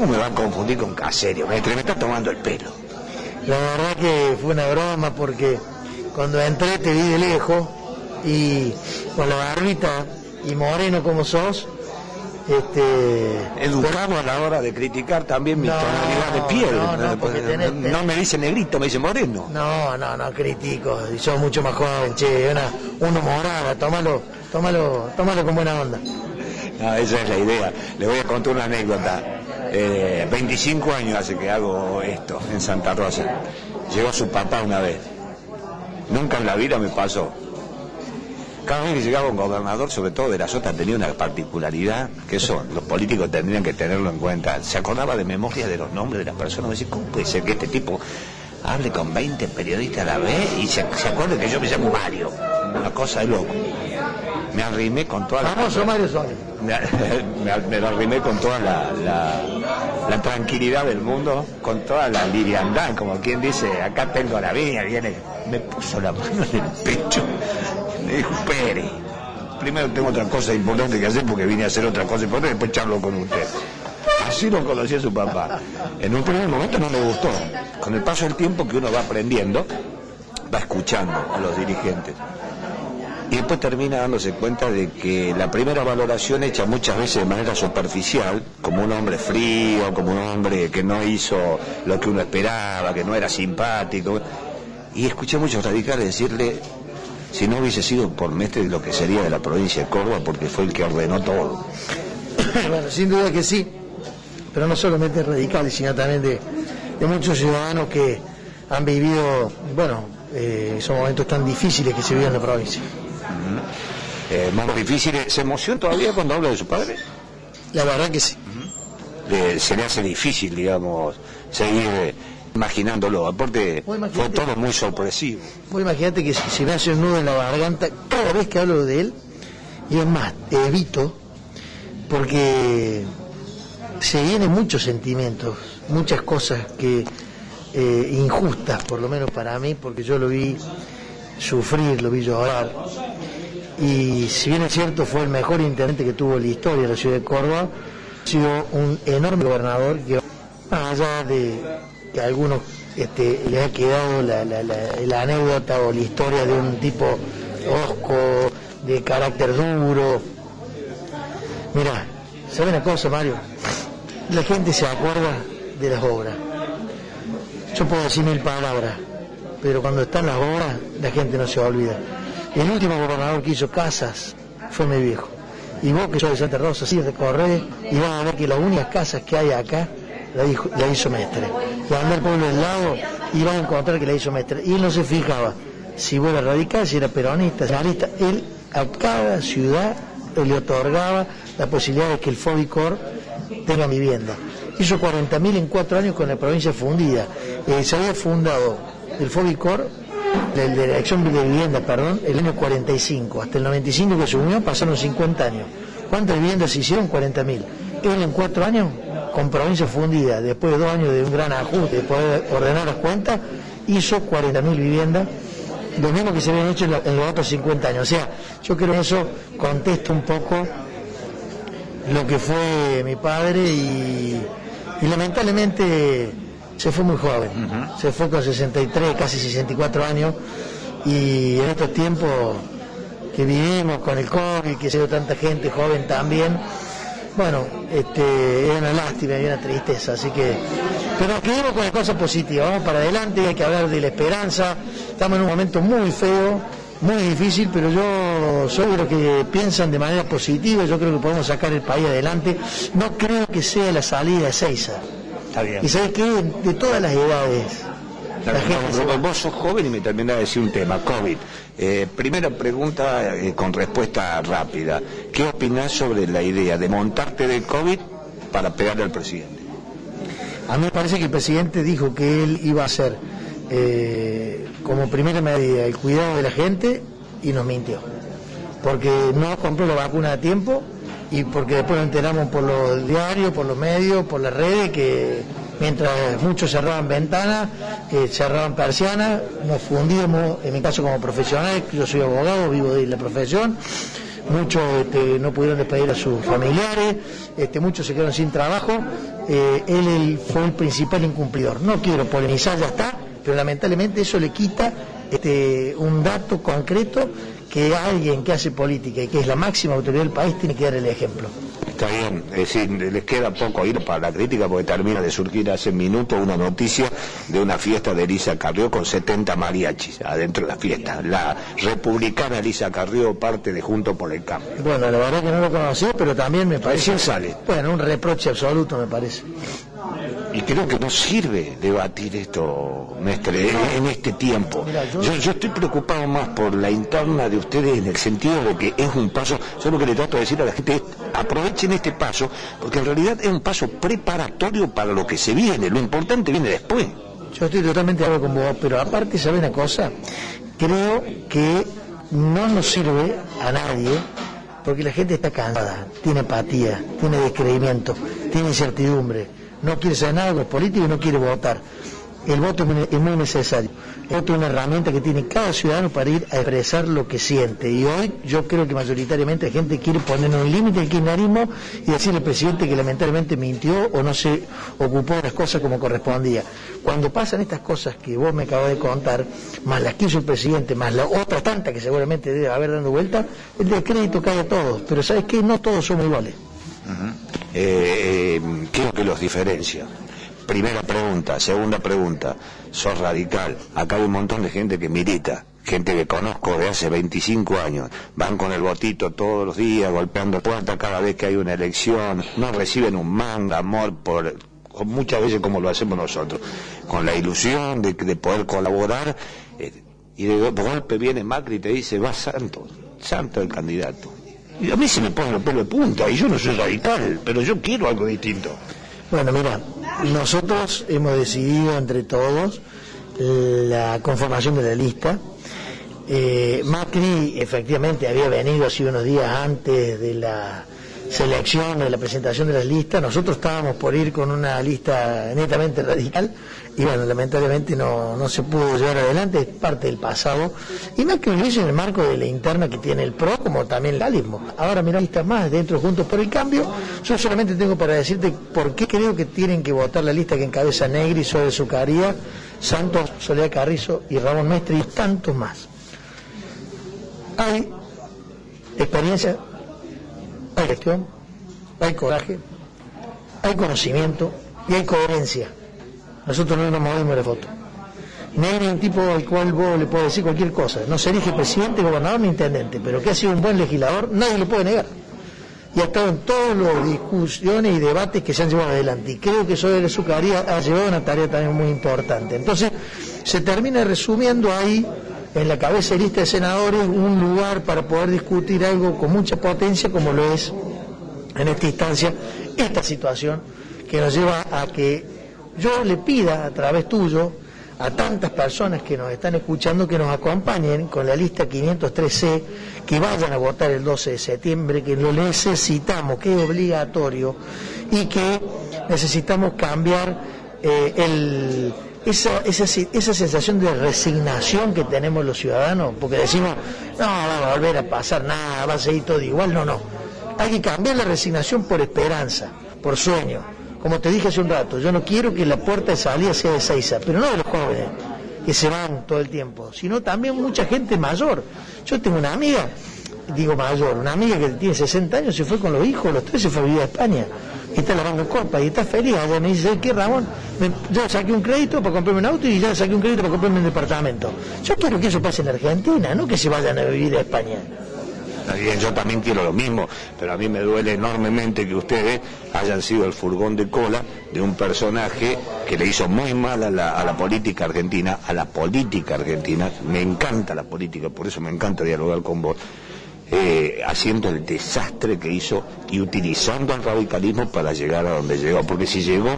¿Cómo me van a confundir con Caserio? Me está tomando el pelo. La verdad que fue una broma porque cuando entré te vi de lejos y con la barbita y moreno como sos, educado a la hora de criticar también mi tonalidad de piel. No me dice negrito, me dice moreno. No critico, y sos mucho más joven, che, uno morada, tómalo con buena onda. No, esa es la idea. Le voy a contar una anécdota. 25 años hace que hago esto en Santa Rosa. Llegó su papá una vez. Nunca en la vida me pasó. Cada vez que llegaba un gobernador, sobre todo de la Sota, tenía una particularidad que eso los políticos tendrían que tenerlo en cuenta. Se acordaba de memoria de los nombres de las personas. Me decía, ¿cómo puede ser que este tipo hable con 20 periodistas a la vez y se acuerde que yo me llamo Mario? Una cosa de loco. Me arrimé con toda Mario Soli. Me lo arrimé con toda la tranquilidad del mundo, con toda la liviandad, como quien dice, acá tengo la mía, viene, me puso la mano en el pecho, me dijo, espere, primero tengo otra cosa importante que hacer porque vine a hacer otra cosa importante, después charlo con usted. Así lo conocía su papá. En un primer momento no me gustó. Con el paso del tiempo que uno va aprendiendo, va escuchando a los dirigentes. Y después termina dándose cuenta de que la primera valoración hecha muchas veces de manera superficial, como un hombre frío, como un hombre que no hizo lo que uno esperaba, que no era simpático. Y escuché a muchos radicales decirle, si no hubiese sido por Mestre, lo que sería de la provincia de Córdoba, porque fue el que ordenó todo. Bueno, sin duda que sí, pero no solamente radicales, sino también de muchos ciudadanos que han vivido, esos momentos tan difíciles que se viven en la provincia. Más difíciles. ¿Se emociona todavía cuando habla de su padre? La verdad que sí. Se le hace difícil, digamos, seguir imaginándolo. Aparte, fue todo muy sorpresivo. Vos imagínate que se me hace un nudo en la garganta cada vez que hablo de él, y es más, evito, porque se vienen muchos sentimientos, muchas cosas que injustas, por lo menos para mí, porque yo lo vi sufrir, lo vi llorar. Y si bien es cierto, fue el mejor intendente que tuvo la historia de la ciudad de Córdoba, ha sido un enorme gobernador que, más allá de que a algunos les ha quedado la anécdota o la historia de un tipo hosco, de carácter duro. Mirá, ¿sabe una cosa, Mario? La gente se acuerda de las obras. Yo puedo decir 1000 palabras, pero cuando están las obras, la gente no se olvida. El último gobernador que hizo casas fue mi viejo. Y vos que sos de Santa Rosa, sí, recorrés y vas a ver que las únicas casas que hay acá la hizo Mestre. Y andar al pueblo del lado y vas a encontrar que la hizo Mestre. Y él no se fijaba si vos eras radical, si era peronista, socialista. Él a cada ciudad le otorgaba la posibilidad de que el Fobicor tenga vivienda. Hizo 40.000 en 4 años con la provincia fundida. Se había fundado el Fobicor, de la Dirección de Vivienda, el año 45. Hasta el 95 que se unió pasaron 50 años. ¿Cuántas viviendas se hicieron? 40.000. Él en 4 años, con provincia fundida, después de 2 años de un gran ajuste, de poder ordenar las cuentas, hizo 40.000 viviendas, lo mismo que se habían hecho en los otros 50 años. O sea, yo creo que eso contesta un poco lo que fue mi padre y lamentablemente se fue muy joven. Se fue con 63, casi 64 años, y en estos tiempos que vivimos con el COVID, que se dio tanta gente joven también, era una lástima y una tristeza, así que, pero quedemos con las cosas positivas, vamos para adelante, hay que hablar de la esperanza. Estamos en un momento muy feo, muy difícil, pero yo soy de los que piensan de manera positiva. Yo creo que podemos sacar el país adelante. No creo que sea la salida de Seiza. Está bien. Y sabes qué, de todas las edades. Vos sos joven y me terminás de decir un tema, COVID. Primera pregunta con respuesta rápida. ¿Qué opinás sobre la idea de montarte de COVID para pegarle al presidente? A mí me parece que el presidente dijo que él iba a hacer como primera medida el cuidado de la gente, y nos mintió. Porque no compró la vacuna a tiempo, y porque después nos enteramos por los diarios, por los medios, por las redes, que mientras muchos cerraban ventanas, cerraban persianas, nos fundíamos, en mi caso como profesional, yo soy abogado, vivo de la profesión, muchos no pudieron despedir a sus familiares, muchos se quedaron sin trabajo. Él fue el principal incumplidor. No quiero polemizar, ya está, pero lamentablemente eso le quita un dato concreto que alguien que hace política y que es la máxima autoridad del país tiene que dar el ejemplo. Está bien, es decir, les queda poco ir para la crítica porque termina de surgir hace minutos una noticia de una fiesta de Elisa Carrió con 70 mariachis adentro de la fiesta. La republicana Elisa Carrió, parte de Juntos por el Cambio. Bueno, la verdad que no lo conocí, pero también me parece... Recién sale. Bueno, un reproche absoluto me parece. Y creo que no sirve debatir esto, Mestre, en este tiempo. Mira, yo estoy preocupado más por la interna de ustedes en el sentido de que es un paso, yo lo que le trato de decir a la gente es, aprovechen este paso, porque en realidad es un paso preparatorio para lo que se viene, lo importante viene después. Yo estoy totalmente de acuerdo con vos, pero aparte, ¿sabes una cosa? Creo que no nos sirve a nadie, porque la gente está cansada, tiene apatía, tiene descreimiento, tiene incertidumbre, no quiere saber nada de los políticos y no quiere votar. El voto es muy necesario. El voto es una herramienta que tiene cada ciudadano para ir a expresar lo que siente. Y hoy yo creo que mayoritariamente la gente quiere poner un límite al kirchnerismo y decirle al presidente que lamentablemente mintió o no se ocupó de las cosas como correspondía. Cuando pasan estas cosas que vos me acabas de contar, más las que hizo el presidente, más la otra tanta que seguramente debe haber dando vuelta, el descrédito cae a todos. Pero ¿sabes qué? No todos somos iguales. ¿Qué es lo que los diferencia? Primera pregunta. Segunda pregunta, sos radical. Acá hay un montón de gente que milita, gente que conozco de hace 25 años, van con el botito todos los días, golpeando puertas cada vez que hay una elección, no reciben un manga, amor, muchas veces como lo hacemos nosotros, con la ilusión de poder colaborar, y de golpe viene Macri y te dice, va santo el candidato. Y a mí se me ponen los pelos de punta, y yo no soy radical, pero yo quiero algo distinto. Bueno, mira, nosotros hemos decidido entre todos la conformación de la lista. Macri efectivamente había venido así unos días antes de la selección, de la presentación de las listas. Nosotros estábamos por ir con una lista netamente radical y bueno, lamentablemente no se pudo llevar adelante, es parte del pasado. Y Macri lo hizo en el marco de la interna que tiene el PRO, como también el radicalismo. Ahora mira, listas más dentro, Juntos por el Cambio. Yo solamente tengo para decirte por qué creo que tienen que votar la lista que encabeza Negri, Soler Zucaría, Santos, Soledad Carrizo y Ramón Mestre y tantos más. Hay experiencia, hay gestión, hay coraje, hay conocimiento y hay coherencia. Nosotros no nos movemos de la foto. Negri es un tipo al cual vos le podés decir cualquier cosa. No se elige presidente, gobernador ni intendente, pero que ha sido un buen legislador, nadie lo puede negar. Y ha estado en todas las discusiones y debates que se han llevado adelante. Y creo que Soler Zucaría ha llevado una tarea también muy importante. Entonces, se termina resumiendo ahí, en la cabeza de lista de senadores, un lugar para poder discutir algo con mucha potencia, como lo es en esta instancia, esta situación que nos lleva a que yo le pida a través tuyo a tantas personas que nos están escuchando que nos acompañen con la lista 503C, que vayan a votar el 12 de septiembre, que lo necesitamos, que es obligatorio y que necesitamos cambiar esa sensación de resignación que tenemos los ciudadanos, porque decimos, no va a volver a pasar nada, va a seguir todo igual. No, hay que cambiar la resignación por esperanza, por sueño. Como te dije hace un rato, yo no quiero que la puerta de salida sea de Ezeiza, pero no de los jóvenes que se van todo el tiempo, sino también mucha gente mayor. Yo tengo una amiga, una amiga que tiene 60 años, se fue con los hijos, los tres se fue a vivir a España, y está lavando copa, y está feliz. Allá me dice, ¿qué, Ramón? Yo saqué un crédito para comprarme un auto y ya saqué un crédito para comprarme un departamento. Yo quiero que eso pase en Argentina, no que se vayan a vivir a España. Está bien, yo también quiero lo mismo, pero a mí me duele enormemente que ustedes hayan sido el furgón de cola de un personaje que le hizo muy mal a la política argentina, me encanta la política, por eso me encanta dialogar con vos, haciendo el desastre que hizo y utilizando al radicalismo para llegar a donde llegó, porque si llegó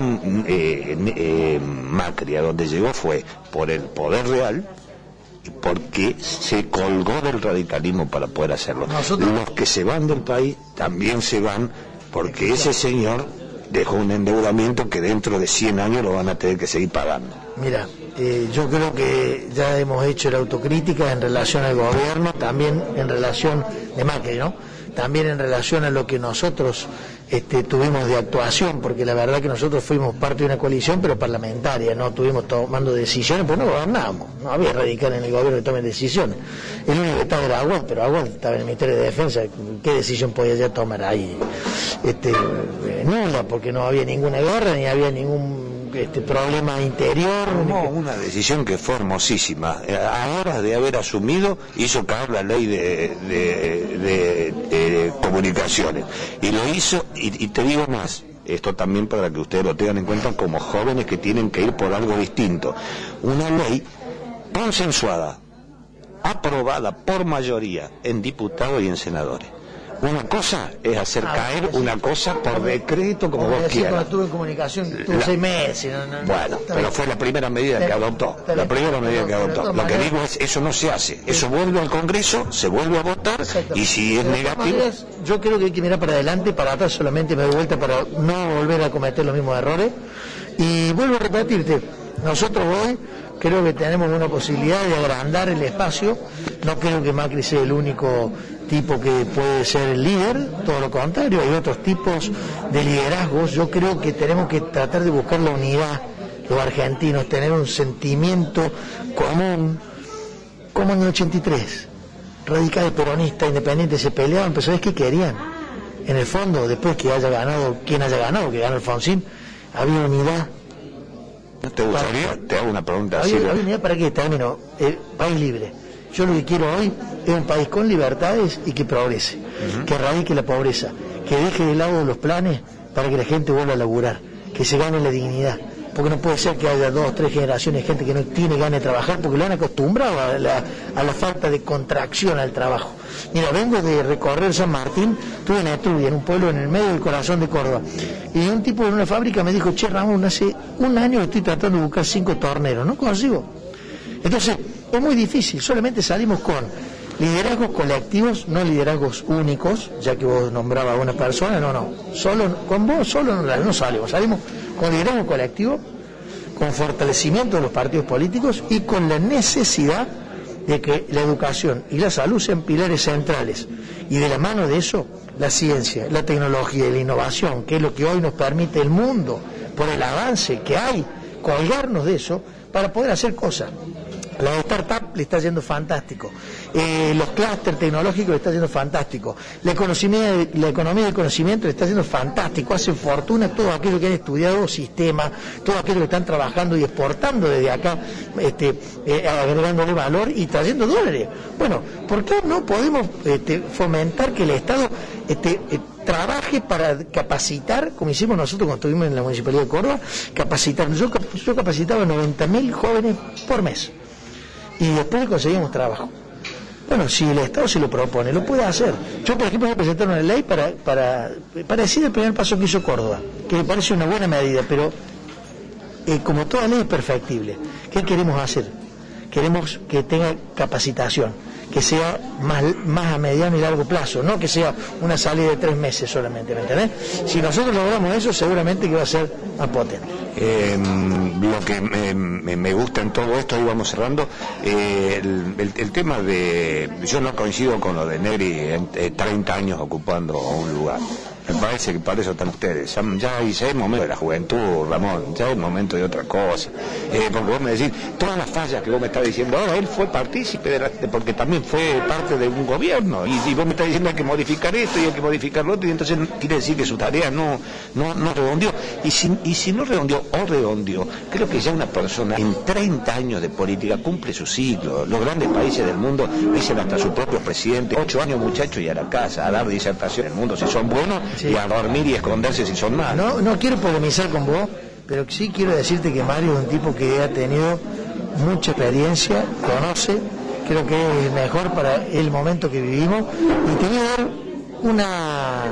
Macri a donde llegó fue por el poder real, porque se colgó del radicalismo para poder hacerlo. Los que se van del país también se van porque ese señor dejó un endeudamiento que dentro de 100 años lo van a tener que seguir pagando. Mira, yo creo que ya hemos hecho la autocrítica en relación al gobierno, también en relación de Macri, ¿no? también en relación a lo que nosotros tuvimos de actuación, porque la verdad que nosotros fuimos parte de una coalición, pero parlamentaria, no estuvimos tomando decisiones, pues no gobernábamos, no había radicales en el gobierno que tomen decisiones. El único que estaba era Aguad, pero Aguad estaba en el Ministerio de Defensa, ¿qué decisión podía ya tomar ahí? Nula, porque no había ninguna guerra, ni había ningún problema interior. Tomó una decisión que fue hermosísima. A horas de haber asumido, hizo caer la ley de comunicaciones. Y lo hizo, y te digo más, esto también para que ustedes lo tengan en cuenta como jóvenes que tienen que ir por algo distinto. Una ley consensuada, aprobada por mayoría en diputados y en senadores. Una cosa es hacer caer una cosa por decreto como vos quieras. Cuando estuve en comunicación, tuve 6 meses. Bueno, pero fue la primera medida que adoptó. La primera medida que adoptó. Lo que digo es, eso no se hace. Eso vuelve al Congreso, se vuelve a votar, y si es negativo... Yo creo que hay que mirar para adelante, para atrás solamente me doy vuelta para no volver a cometer los mismos errores. Y vuelvo a repetirte, nosotros hoy creo que tenemos una posibilidad de agrandar el espacio. No creo que Macri sea el único tipo que puede ser el líder, todo lo contrario, hay otros tipos de liderazgos. Yo creo que tenemos que tratar de buscar la unidad, los argentinos, tener un sentimiento común, como en el 83, radicales, peronistas, independientes se peleaban, pero ¿sabes qué querían? En el fondo, después que haya ganado, quien haya ganado, que gane Alfonsín, había unidad. ¿No te gustaría? Te hago una pregunta así. Había unidad para que termino, el país libre. Yo lo que quiero hoy es un país con libertades y que progrese, que erradique la pobreza, que deje de lado los planes para que la gente vuelva a laburar, que se gane la dignidad, porque no puede ser que haya 2 o 3 generaciones de gente que no tiene ganas de trabajar porque lo han acostumbrado a la falta de contracción al trabajo. Mira, vengo de recorrer San Martín, estuve en Etruria, en un pueblo en el medio del corazón de Córdoba, y un tipo en una fábrica me dijo: che, Ramón, hace un año estoy tratando de buscar 5 torneros, no consigo. Entonces, es muy difícil, solamente salimos con liderazgos colectivos, no liderazgos únicos, ya que vos nombrabas a una persona, con vos solo no salimos con liderazgo colectivo, con fortalecimiento de los partidos políticos y con la necesidad de que la educación y la salud sean pilares centrales, y de la mano de eso, la ciencia, la tecnología y la innovación, que es lo que hoy nos permite el mundo, por el avance que hay, colgarnos de eso para poder hacer cosas. La startup le está yendo fantástico, los clústeres tecnológicos le está yendo fantástico, la economía del conocimiento le está yendo fantástico, hacen fortuna todos aquellos que han estudiado sistemas, todos aquellos que están trabajando y exportando desde acá, agregándole valor y trayendo dólares. Bueno, ¿por qué no podemos fomentar que el Estado trabaje para capacitar, como hicimos nosotros cuando estuvimos en la Municipalidad de Córdoba, capacitar? Yo capacitaba 90.000 jóvenes por mes. Y después conseguimos trabajo. Bueno, si el Estado se lo propone, lo puede hacer. Yo, por ejemplo, voy a presentar una ley para decir el primer paso que hizo Córdoba, que me parece una buena medida, pero como toda ley es perfectible. ¿Qué queremos hacer? Queremos que tenga capacitación, que sea más a mediano y largo plazo, no que sea una salida de 3 meses solamente, ¿me entendés? Si nosotros logramos eso, seguramente que va a ser más potente. Lo que me gusta en todo esto, y vamos cerrando, el tema de... Yo no coincido con lo de Negri, 30 años ocupando un lugar. Me parece que para eso están ustedes. Ya es el momento de la juventud, Ramón, ya es el momento de otra cosa. Porque vos me decís, todas las fallas que vos me estás diciendo, ahora él fue partícipe porque también fue parte de un gobierno. Y vos me estás diciendo hay que modificar esto y hay que modificar lo otro, y entonces quiere decir que su tarea no redondeó. Y si no redondeó o redondeó, creo que ya una persona en 30 años de política cumple su ciclo. Los grandes países del mundo dicen hasta sus propios presidentes: 8 años, muchachos, y a la casa, a dar disertación en el mundo si son buenos. Sí. Y a dormir y esconderse si son malos. No quiero polemizar con vos, pero sí quiero decirte que Mario es un tipo que ha tenido mucha experiencia, conoce, creo que es mejor para el momento que vivimos. Y te voy a dar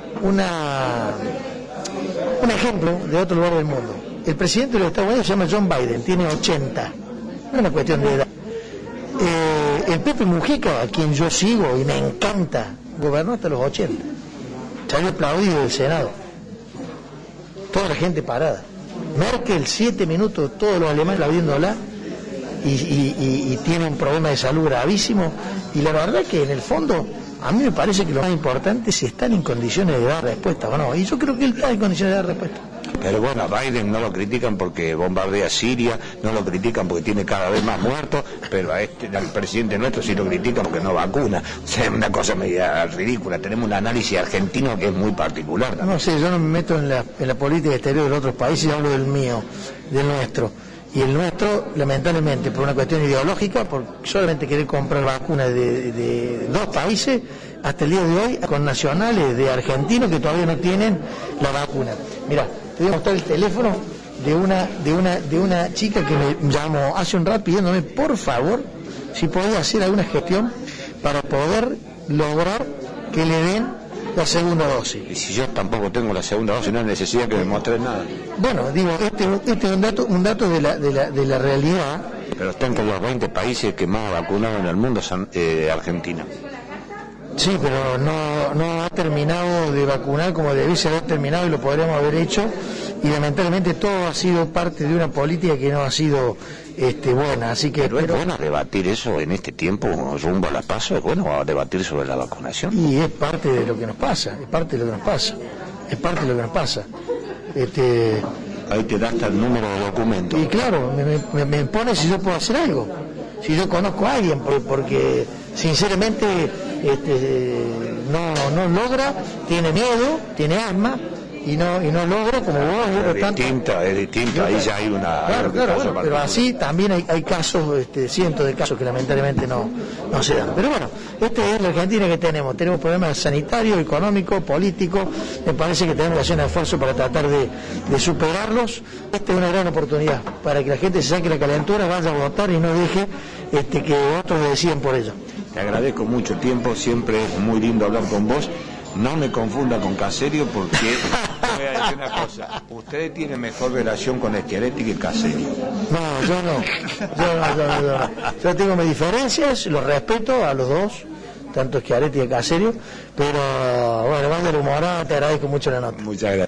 un ejemplo de otro lugar del mundo. El presidente de los Estados Unidos se llama John Biden, tiene 80, no es una cuestión de edad. El Pepe Mujica, a quien yo sigo y me encanta, gobernó hasta los 80. Salió aplaudido del Senado, toda la gente parada. Merkel, 7 minutos, todos los alemanes aplaudiéndola, y tiene un problema de salud gravísimo. Y la verdad que en el fondo, A mí me parece que lo más importante es si están en condiciones de dar respuesta o no, y yo creo que él está en condiciones de dar respuesta. Pero bueno, a Biden no lo critican porque bombardea Siria, no lo critican porque tiene cada vez más muertos, pero al presidente nuestro sí lo critican porque no vacuna. O sea, es una cosa media ridícula. Tenemos un análisis argentino que es muy particular también. No sé, yo no me meto en la política exterior de los otros países, yo hablo del mío, del nuestro. Y el nuestro, lamentablemente, por una cuestión ideológica, por solamente querer comprar vacunas de dos países, hasta el día de hoy, con nacionales de argentinos que todavía no tienen la vacuna. Mirá, te voy a mostrar el teléfono de una chica que me llamó hace un rato pidiéndome, por favor, si podía hacer alguna gestión para poder lograr que le den la segunda dosis. Y si yo tampoco tengo la segunda dosis, no hay necesidad que me muestres nada. Bueno, digo, este es un dato de la realidad. Pero está entre los 20 países que más vacunaron en el mundo, son Argentina. Sí, pero no ha terminado de vacunar como debiese haber terminado y lo podríamos haber hecho, y lamentablemente todo ha sido parte de una política que no ha sido buena, así que... Pero es bueno debatir eso en este tiempo rumbo a la PASO, es bueno debatir sobre la vacunación. Y es parte de lo que nos pasa, es parte de lo que nos pasa. Ahí te da hasta el número de documentos. Y claro, me pone si yo puedo hacer algo, si yo conozco a alguien, porque sinceramente no logra, tiene miedo, tiene asma, y no logra, como vos, es distinto, ahí ya hay una... Claro, bueno, pero así también hay casos, cientos de casos que lamentablemente no se dan. Pero bueno, esta es la Argentina que tenemos problemas sanitarios, económicos, políticos, me parece que tenemos que hacer un esfuerzo para tratar de superarlos. Esta es una gran oportunidad para que la gente se saque la calentura, vaya a votar y no deje que otros deciden por ello. Te agradezco mucho tiempo, siempre es muy lindo hablar con vos. No me confunda con Caserio porque voy a decir una cosa, ustedes tienen mejor relación con Schiaretti que Caserio. No, yo no. Yo tengo mis diferencias, los respeto a los dos, tanto Schiaretti y Caserio, pero bueno, más del humorado, te agradezco mucho la nota. Muchas gracias.